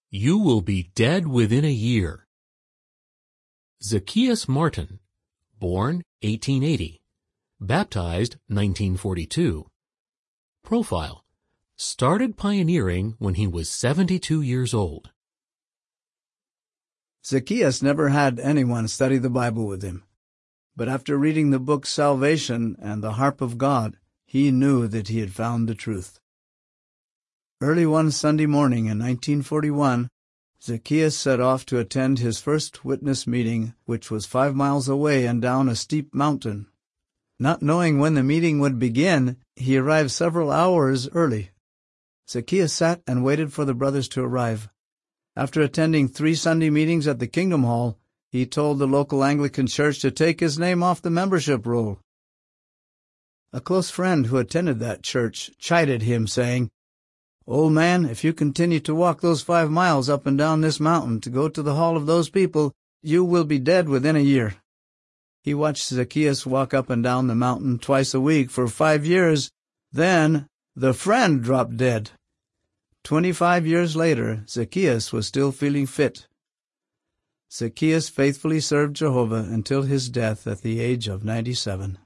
You will be dead within a year. Zacchaeus Martin, born 1880, baptized 1942. Profile: started pioneering when he was 72 years old. Zacchaeus never had anyone study the Bible with him, but after reading the book Salvation and the Harp of God, he knew that he had found the truth. Early one Sunday morning in 1941, Zacchaeus set off to attend his first witness meeting, which was 5 miles away and down a steep mountain. Not knowing when the meeting would begin, he arrived several hours early. Zacchaeus sat and waited for the brothers to arrive. After attending 3 Sunday meetings at the Kingdom Hall, he told the local Anglican church to take his name off the membership roll. A close friend who attended that church chided him, saying, "Old man, if you continue to walk those 5 miles up and down this mountain to go to the hall of those people, you will be dead within a year." He watched Zacchaeus walk up and down the mountain twice a week for 5 years. Then the friend dropped dead. 25 years later, Zacchaeus was still feeling fit. Zacchaeus faithfully served Jehovah until his death at the age of 97.